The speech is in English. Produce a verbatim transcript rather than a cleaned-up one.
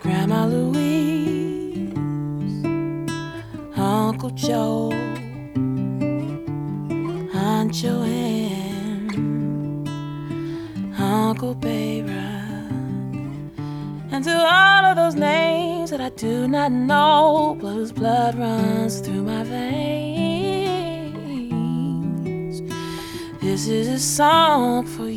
Grandma Louise, Uncle Joe, Aunt Joanne, Uncle Bayra, and to all of those names that I do not know, blues blood runs through my veins. This is a song for